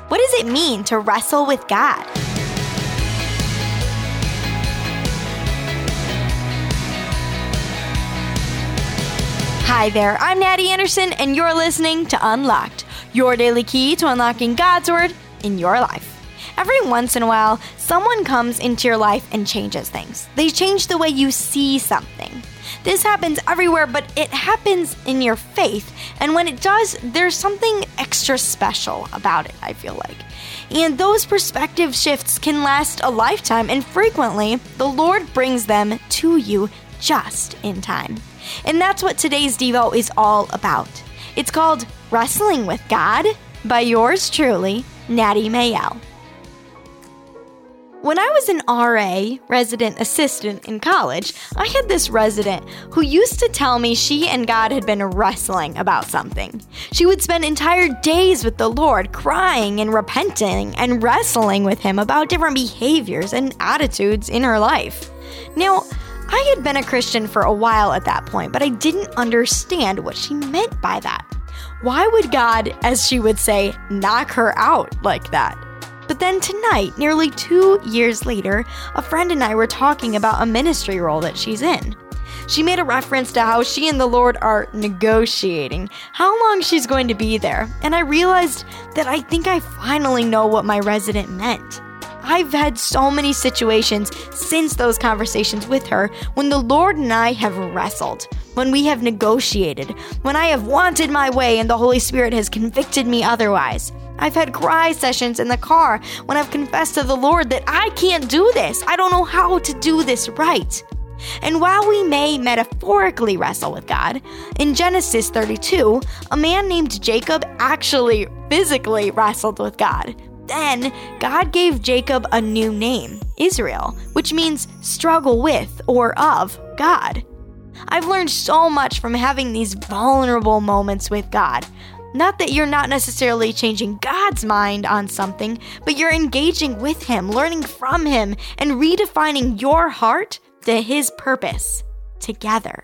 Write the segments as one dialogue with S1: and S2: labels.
S1: What does it mean to wrestle with God? Hi there, I'm Natty Anderson, and you're listening to Unlocked, your daily key to unlocking God's Word in your life. Every once in a while, someone comes into your life and changes things. They change the way you see something. This happens everywhere, but it happens in your faith, and when it does, there's something extra special about it, I feel like. And those perspective shifts can last a lifetime, and frequently, the Lord brings them to you just in time. And that's what today's Devo is all about. It's called Wrestling with God by yours truly, Natty Mayel. When I was an RA, resident assistant in college, I had this resident who used to tell me she and God had been wrestling about something. She would spend entire days with the Lord crying and repenting and wrestling with Him about different behaviors and attitudes in her life. Now, I had been a Christian for a while at that point, but I didn't understand what she meant by that. Why would God, as she would say, knock her out like that? But then tonight, nearly 2 years later, a friend and I were talking about a ministry role that she's in. She made a reference to how she and the Lord are negotiating how long she's going to be there, and I realized that I think I finally know what my resident meant. I've had so many situations since those conversations with her when the Lord and I have wrestled, when we have negotiated, when I have wanted my way and the Holy Spirit has convicted me otherwise. I've had cry sessions in the car when I've confessed to the Lord that I can't do this. I don't know how to do this right. And while we may metaphorically wrestle with God, in Genesis 32, a man named Jacob actually physically wrestled with God. Then, God gave Jacob a new name, Israel, which means struggle with or of God. I've learned so much from having these vulnerable moments with God. Not that you're not necessarily changing God's mind on something, but you're engaging with Him, learning from Him, and redefining your heart to His purpose together.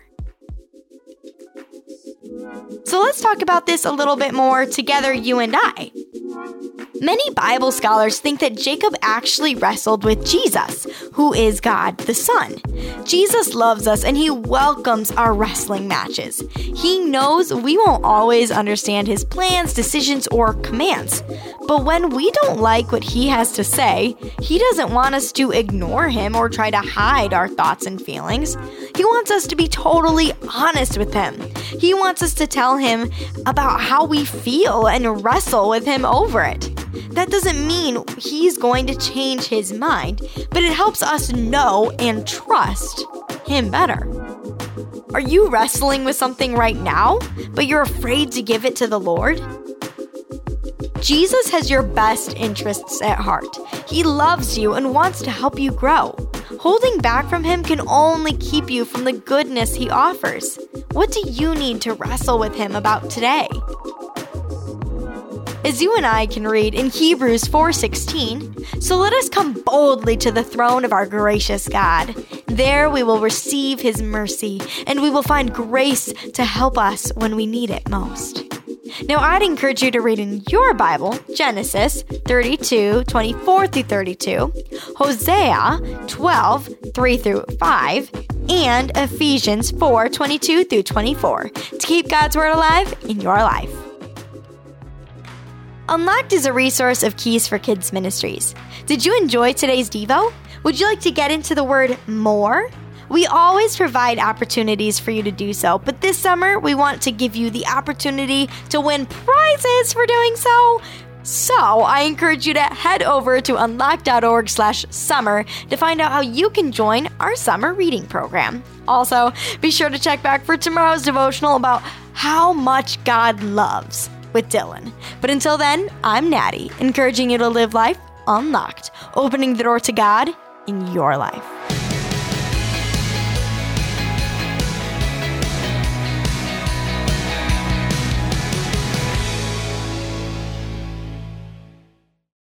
S1: So let's talk about this a little bit more together, you and I. Many Bible scholars think that Jacob actually wrestled with Jesus, who is God the Son. Jesus loves us and He welcomes our wrestling matches. He knows we won't always understand His plans, decisions, or commands. But when we don't like what He has to say, He doesn't want us to ignore Him or try to hide our thoughts and feelings. He wants us to be totally honest with Him. He wants us to tell Him about how we feel and wrestle with Him over it. That doesn't mean He's going to change His mind, but it helps us know and trust Him better. Are you wrestling with something right now, but you're afraid to give it to the Lord? Jesus has your best interests at heart. He loves you and wants to help you grow. Holding back from Him can only keep you from the goodness He offers. What do you need to wrestle with Him about today? As you and I can read in Hebrews 4:16, so let us come boldly to the throne of our gracious God. There we will receive His mercy, and we will find grace to help us when we need it most. Now, I'd encourage you to read in your Bible Genesis 32:24-32, Hosea 12:3-5, and Ephesians 4:22-24 to keep God's Word alive in your life. Unlocked is a resource of Keys for Kids Ministries. Did you enjoy today's Devo? Would you like to get into the word more? We always provide opportunities for you to do so, but this summer we want to give you the opportunity to win prizes for doing so. So I encourage you to head over to unlocked.org/summer to find out how you can join our summer reading program. Also, be sure to check back for tomorrow's devotional about how much God loves with Dylan. But until then, I'm Natty, encouraging you to live life unlocked, opening the door to God in your life.